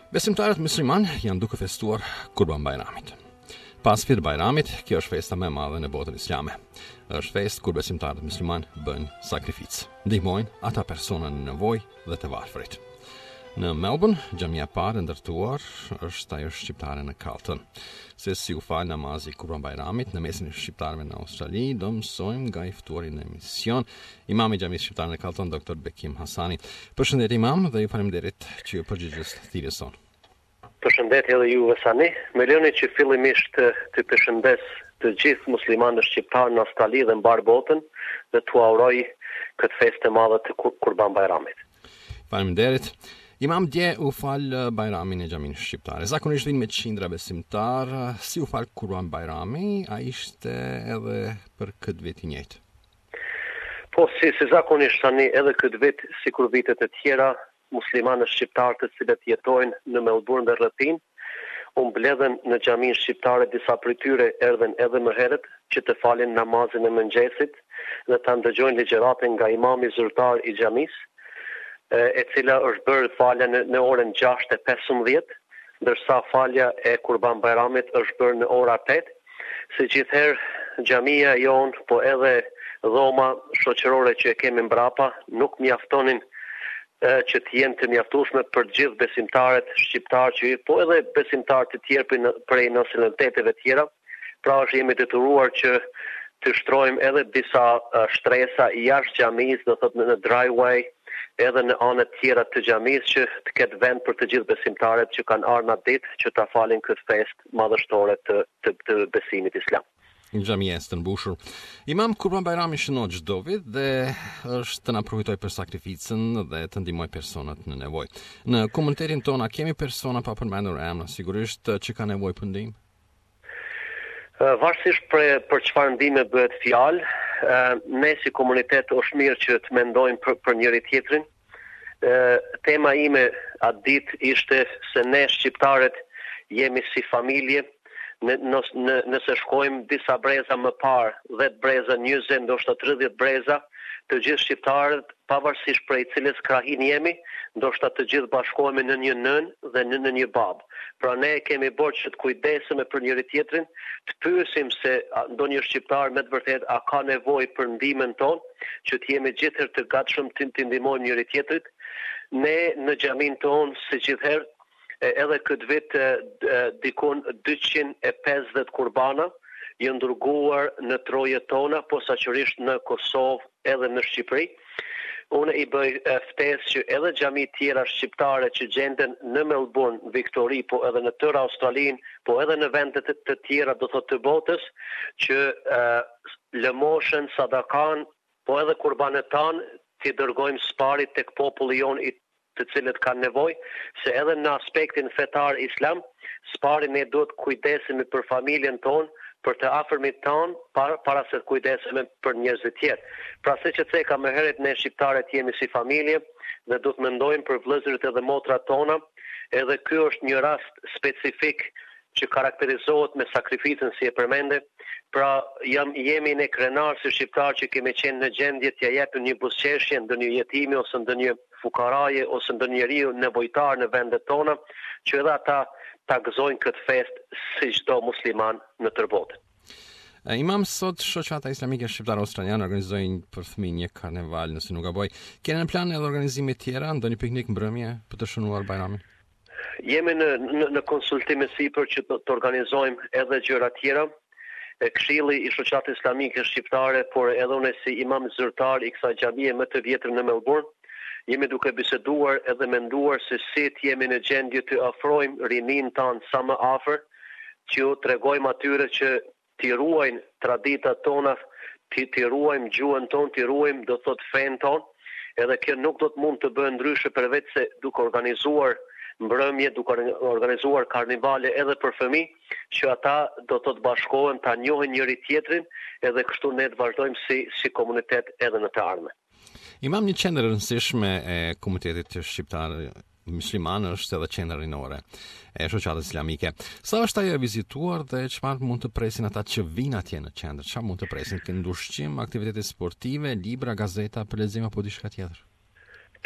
Besimtarët musliman janë duke festuar Kurban Bayramit. Pas Fir Bayramit, kjo është festa më e madhe në botën islame. Është festë kur besimtarët musliman bëjnë sakrificë, ndihmojnë ata persona në nevojë dhe të varfrit. Në Melbourne, xhamia e parë ndërtuar është ajo shqiptare në Carlton. Se si u fal namazi Kurban Bayramit në mesin e shqiptarëve në Australi, do mësojmë nga i ftuari në emision, imami i xhamisë shqiptare në Carlton, Dr. Bekim Hasani. Përshëndetje imam dhe ju faleminderit që ju përgjigjes thirrjes sonë. Përshëndetje edhe ju Hasani. Më lejoni që fillimisht të përshëndes të gjithë muslimanët shqiptarë në Australi dhe mbar botën dhe t'u uroj këtë festë të madhe të Kurban Bayramit. Faleminderit. Imam dje u fal Bayramin e xhamisë shqiptare. Zakonisht vinë me qindra besimtar. Si u fal Kurban Bayrami? A ishte edhe për këtë vit i njëjtë? Po, si zakonisht tani edhe këtë vit, sikur vitet e tjera, muslimanët shqiptarë të cilët jetojnë në Melbourne dhe rrethìn, u mbledhen në xhaminë shqiptare. Disa prej tyre erdhen edhe më herët që të falin namazin e mëngjesit dhe ta ndëgjojnë ligjëratën nga imami zyrtar i xhamisë, e cila është bërë falja në orën 6:15, ndërsa falja e Kurban Bayramit është bërë në ora 8. Si gjithherë xhamia jonë, po edhe dhoma shoqërore që e kemi mbrapa, nuk mjaftonin që të jenë të mjaftueshme për gjithë besimtarët shqiptarë që po edhe besimtarë të tjerë prej nacionaliteteve tjera. Pra jemi detyruar që të shtrojmë edhe disa shtresa jashtë xhamisë, do thotë në driveway, edhe në anët tjera të xhamisë, që të ketë vend për të gjithë besimtarët që kanë ardhur atë ditë që ta falin këtë festë madhështore të besimit islam. Xhamia është të mbushur. Imam, Kurban Bayrami shënohet çdo vit dhe është të na përfitoj për sakrificën dhe të ndihmoj personat në nevojë. Në komunitetin tonë kemi persona pa përmendur emra, sigurisht që kanë nevojë për ndihmë. Varësisht për çfarë ndihme bëhet fjalë, ne si komunitet është mirë që të mendojmë për njëri tjetrin. Tema ime atë ditë ishte se ne shqiptarët jemi si familje. Nëse shkojmë disa breza më parë, 10 breza, 20, ndoshta 30 breza, të gjithë shqiptarët, pavarësisht prej cilës krahin jemi, ndoshta të gjithë bashkohemi në një nënë dhe në një babë. Pra ne kemi borxh që të kujdesemi për njëri tjetrin, të pyesim se ndonjë shqiptar me të vërtetë a ka nevojë për ndihmën tonë, që të jemi gjithherë të gatshëm të ndihmojmë njëri tjetrit. Ne në xhamin tonë, si gjithherë, edhe këtë vit dikon 250 kurbana janë dërguar në trojet tona, posaçërisht në Kosovë edhe në Shqipëri. Unë i bëj ftesë që edhe xhami tjera shqiptare që gjenden në Melbourne, Victory, po edhe në tërë Australinë, po edhe në vende të tjera do thotë të botës, që lëmoshën, sadakan, po edhe kurbanet tanë t'i dërgojmë sparit tek populli jonë të cilët kanë nevojë, se edhe në aspektin fetar islam, spari ne duhet kujdesemi për familjen tonë, për të afërmit tonë, para se të kujdesemi për njerëzit tjerë. Pra se që theka më herët, ne shqiptarët jemi si familje dhe duhet mendojmë për vëllezërit edhe motrat tona, edhe ky është një rast specifik që karakterizohet me sakrificën si e përmende. Pra jemi ne krenar si shqiptar që kemi qenë në gjendje t'ja japim një buzëqeshje ndonjë jetimi ose ndonjë fukaraje ose ndonjë njeriu nevojtar në vendet tona, që edhe ata ta gëzojnë këtë festë si çdo musliman në tërë botën. Imam, sot shoqata islamike shqiptare australiane organizojnë për fëmijë një karneval, nëse nuk gaboj. Keni në plan edhe organizime tjera, ndonjë piknik mbrëmje për të shënuar Bayramin? Jemi në konsultime sipër që të organizojmë edhe gjëra tjera. Këshilli i shoqatës islamike shqiptare, por edhe unë si imam zyrtar i kësaj xhamie më të vjetër në Melbourne, jemi duke biseduar edhe menduar se si të jemi në gjendje të afrojmë rinin tanë sa më afër, që tregojmë atyre që t'i ruajnë traditat tona, t'i ruajmë gjuhën tonë, t'i ruajmë do thotë fen tonë, edhe kjo nuk do të mund të bëjë ndryshe përveç se duke organizuar mbrëmje, duke organizuar karnivale edhe për fëmijë, që ata do të bashkohen, ta njohin njëri tjetrin, edhe kështu ne të vazhdojmë si komunitet edhe në të ardhmen. Imam, një qendër e rëndësishme e komunitetit shqiptar musliman është edhe qendra rinore e shoqatës islamike. Sa është ajo e vizituar dhe çfarë mund të presin ata që vinë atje në qendër? Çfarë mund të presin? Kënë ushqim, aktivitete sportive, libra, gazeta, për lexim apo diçka tjetër?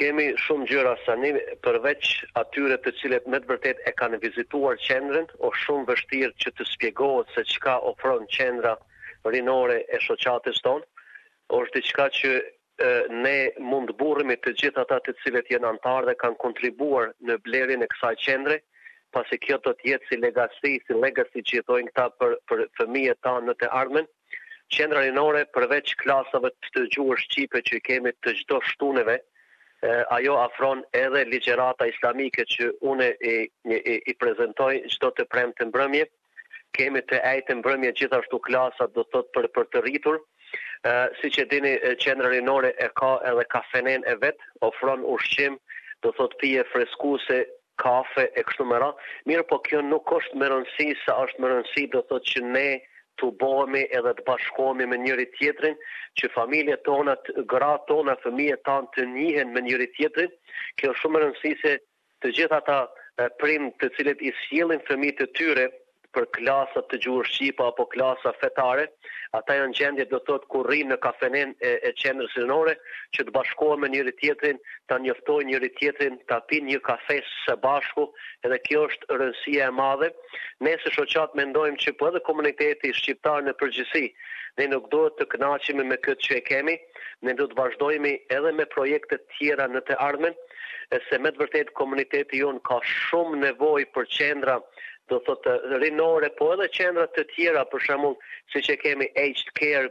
Kemi shumë gjëra tani përveç atyre të cilët me të vërtet e kanë vizituar qendrën, o shumë vështirë që të shpjegohet se çka ofron qendra rinore e shoqatës tonë. Është diçka që ne mund burremi të gjithë ata të cilët janë antarë dhe kanë kontribuar në blerjen e kësaj qendre, pasi kjo do të jetë si legacy që jetojnë këta për fëmijët tanë në të ardhmen. Qendra rinore përveç klasave të gjuhës shqipe që kemi të çdo shtuneve, ajo afron edhe ligjërata islamike që unë i prezantoj çdo të premte mbrëmje. Kemi të ejtë mbrëmje gjithashtu klasa do të thotë për të rritur. Siç e dini, qendra rinore e ka edhe kafenen e vet, ofron ushqim, do thotë pije freskuese, kafe e kështu me radhë. Mirë, po kjo nuk është më rëndësi sa është më rëndësi do thotë që ne të bëhemi edhe të bashkohemi me njëri tjetrin, që familjet tona, gratë tona, fëmijët tanë të njihen me njëri tjetrin. Kjo është shumë më rëndësi se të gjithë ata prind të cilët i sjellin fëmijët e tyre për klasa të gjuhës shqipe apo klasa fetare, ata janë gjendje do thotë kur rrinë në kafenen e qendrës rinore, që të bashkohen me njëri tjetrin, ta njoftojnë njëri tjetrin, ta pinë një kafe së bashku, edhe kjo është rëndësia e madhe. Ne si shoqat mendojmë që po edhe komuniteti shqiptar në përgjithësi, ne nuk duhet të kënaqemi me këtë që e kemi, ne duhet të vazhdojmë edhe me projekte të tjera në të ardhmen, se me të vërtet komuniteti jonë ka shumë nevojë për qendra do thotë rinore, po edhe qendra të tjera, për shembull, siç e kemi aged care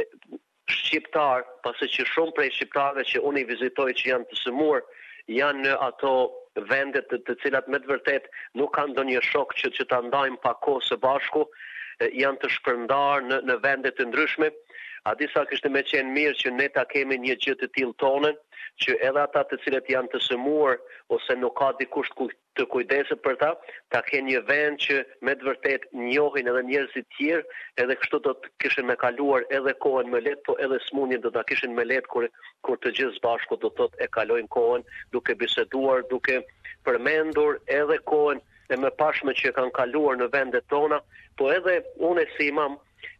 shqiptar, pasi që shumë prej shqiptarëve që unë i vizitoj që janë të sëmurë, janë në ato vendet të cilat me të vërtet nuk kanë ndonjë shok që ta ndajmë pa kohë së bashku, janë të shpërndarë në vende të ndryshme. A disa kishte me qenë mirë që ne ta kemi një gjë të tillë tonën, që edhe ata të cilët janë të sëmurë ose nuk ka dikush të kujdeset për ta, ta kenë një vend që me të vërtet njohin edhe njerëzit tjerë, edhe kështu do të kishin me kaluar edhe kohën më lehtë, po edhe smundjen do ta kishin më lehtë kur të gjithë bashku do thotë e kalojnë kohën duke biseduar, duke përmendur edhe kohën e mëparshme që kanë kaluar në vendet tona, po edhe unë si imam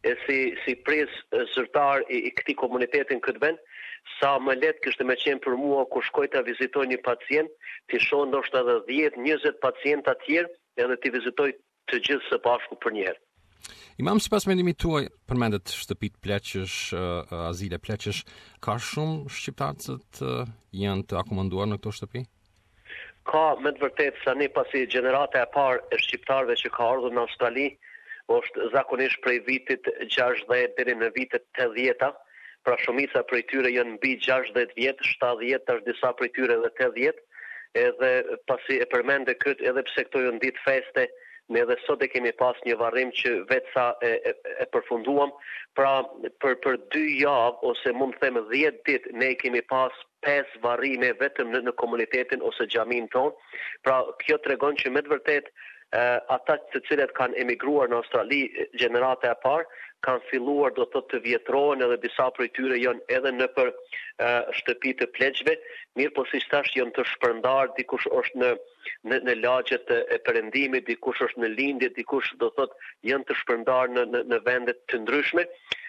si pres zyrtar i këtij komunitetin këtë vend, sa më lehtë kishte më qenë për mua kur shkoj ta vizitoj një pacient, ti shoh ndoshta edhe 10-20 pacientë të tjerë, edhe ti vizitoj të gjithë së bashku për një herë. Imam, sipas mendimit tuaj, përmendet shtëpitë pleqësh, azile pleqësh, ka shumë shqiptarë që janë të akomoduar në këto shtëpi? Ka, me të vërtetë, tani pasi gjenerata e parë e shqiptarëve që ka ardhur në Australi është zakonisht prej vitit 60 deri në vitet 80-ta, pra shumica prej tyre janë mbi 60 vjet, 70 tash disa prej tyre edhe 80, edhe pasi e përmende këtë edhe pse këto janë ditë feste, ne edhe sot e kemi pas një varrim që vetë sa e përfunduam, pra për 2 javë ose mund të them 10 ditë ne kemi pas 5 varrime vetëm në komunitetin ose xhamin ton. Pra kjo tregon që me të vërtet ata të cilët kanë emigruar në Australi, gjenerata e parë, kanë filluar do të vjetrohen edhe disa prej tyre janë edhe në për shtëpi të pleqve, mirë po si thash janë të shpërndar, dikush është në lagjet e perëndimit, dikush është në lindje, dikush do thotë janë të shpërndar në vende të ndryshme,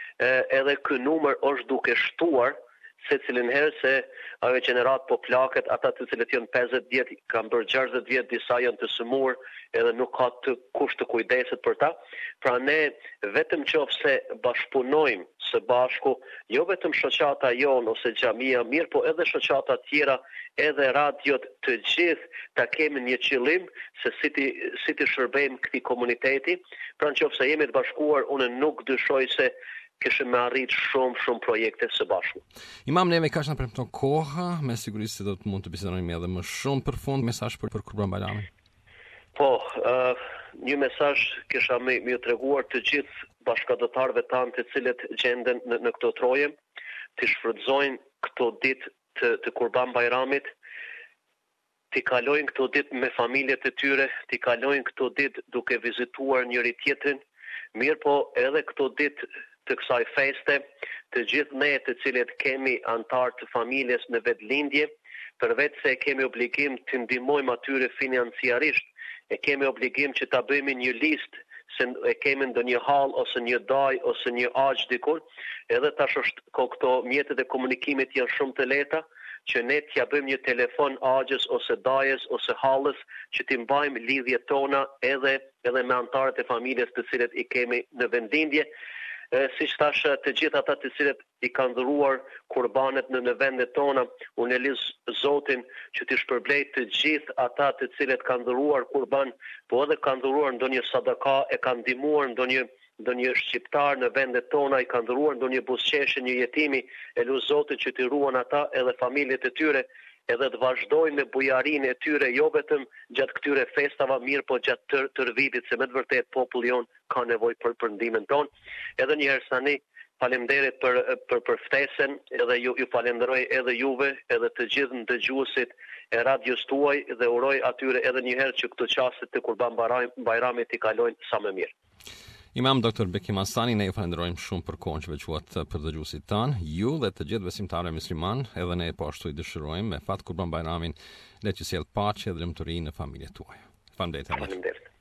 edhe ky numër është duke shtuar se cilin herë se ajo gjenerat po plaket, ata të cilët janë 50 vjet, kanë bërë 60 vjet, disa janë të sëmurë, edhe nuk ka kush të kujdeset për ta. Pra ne vetëm qofse bashkëpunojmë së bashku, jo vetëm shoqata jonë ose xhamia, mirë po edhe shoqata tjera, edhe radiot, të gjithë ta kemi një qëllim se si të shërbejmë këtij komuniteti. Pra nëse jemi të bashkuar, unë nuk dyshoj se kishim me arrit shumë projekte së bashku. Imam, neve kaq na premton koha, me siguri se do të mund të bisedojmë edhe më shumë përfund. Mesazh për Kurban Bayramin. Po, një mesazh kisha më treguar të gjithë bashkëdhëtarëve tanë të cilët gjenden në këto troje, të shfrytëzojnë këto ditë të Kurban Bayramit, të kalojnë këto ditë me familjet e tyre, të kalojnë këto ditë duke vizituar njëri tjetrin, mirë po edhe këto ditë të kësaj feste, të gjithë ne të cilët kemi antar të familjes në vetëlindje, përveç se kemi obligim të ndihmojmë atyre financiarisht, e kemi obligim që ta bëjmë një listë se e kemi ndonjë hall ose një daj ose një agj dikur, edhe tash është këto mjetet e komunikimit janë shumë të lehta, që ne t'ja bëjmë një telefon agjes ose dajes ose hallës që t'i mbajmë lidhjet tona edhe me anëtarët e familjes të cilët i kemi në vendindje. Si që thash, të gjithë ata të cilët i kanë dhuruar kurbanet në vendet tona, unë e liz Zotin që t'i shpërblej të gjithë ata të cilët kanë dhuruar kurban, po edhe kanë dhuruar ndonjë sadaka, e kanë ndihmuar ndonjë shqiptar në vendet tona, i kanë dhuruar ndonjë buzëqeshje, një jetimi, e lutj Zotin që t'i ruan ata edhe familjet e tyre, edhe të vazhdojnë me bujarinë e tyre, jo vetëm gjatë këtyre festave, mirë po gjatë tër vitit, se me të vërtet populli jon ka nevojë për ndihmën tonë. Edhe një herë tani, faleminderit për ftesën, edhe ju falenderoj edhe juve, edhe të gjithë ndëgjuesit e radios tuaj dhe uroj atyre edhe një herë që këto çaste të Kurban Bajramit i kalojnë sa më mirë. Imam Dr. Bekim Hasani, ne ju falenderojmë shumë për kohën që veçuat për dëgjuesit tanë, ju dhe të gjithë besimtarë musliman, edhe ne po ashtu i dëshirojmë me fat Kurban Bajramin, le të sjellë paqe dhe lumturi në familjet tuaja. Faleminderit.